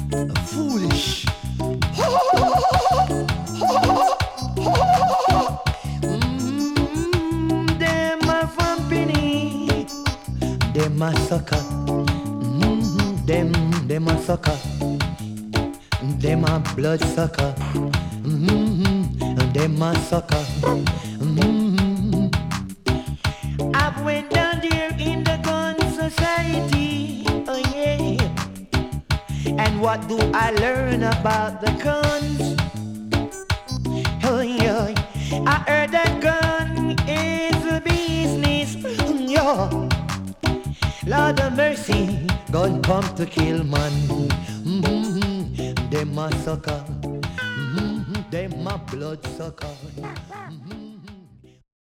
Foolish. Them a vampini. Them a sucker. Them a sucker. Them a blood sucker. Them a sucker. I went down there in the gun society. Oh yeah. And what do I learn about the guns? Oh yeah. I heard that gun is a business. Yeah. Lord of mercy, gun come to kill man. Them a sucker. Them a blood sucker.